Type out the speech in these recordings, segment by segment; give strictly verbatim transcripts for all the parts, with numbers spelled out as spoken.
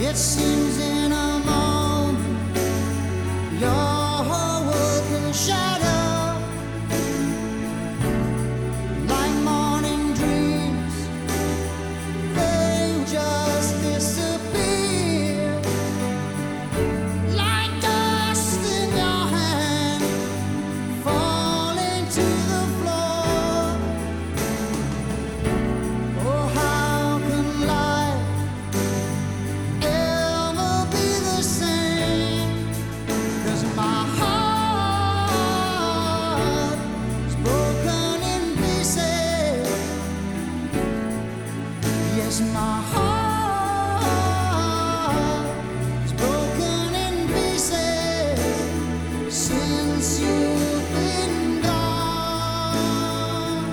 It seems in a moment your whole world can shatter, like morning dreams. They just disappear, like dust in your hand, falling to the floor. Oh, how can life ever be the same? 'Cause my heart is broken in pieces. Yes, my heart is broken in pieces since you've been gone.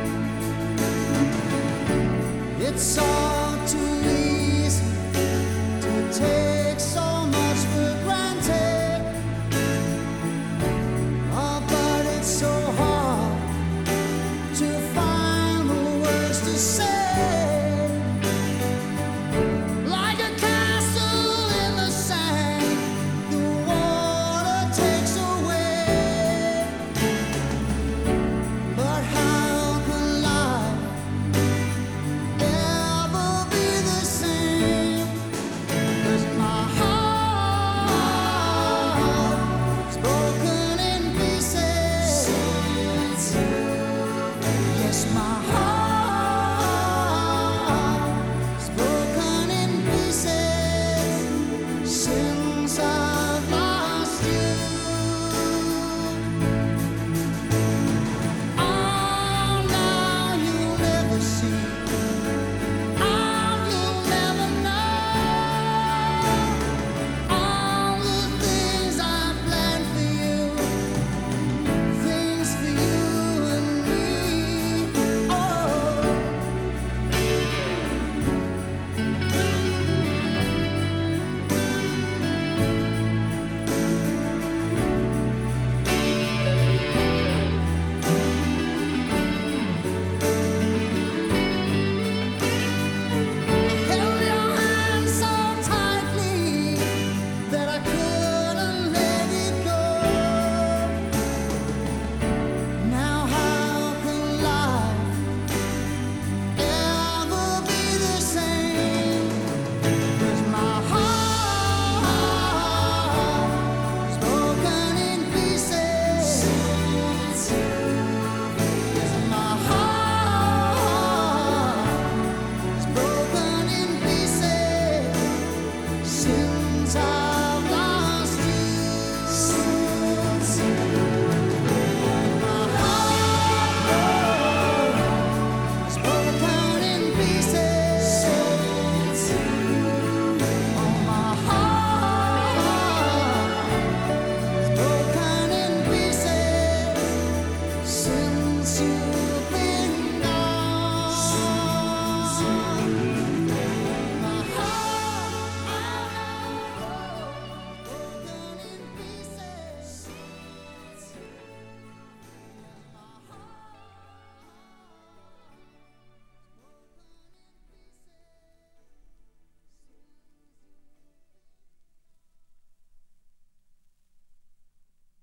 It's all too easy to take so much for granted. Oh, but it's so hard to find the words to say.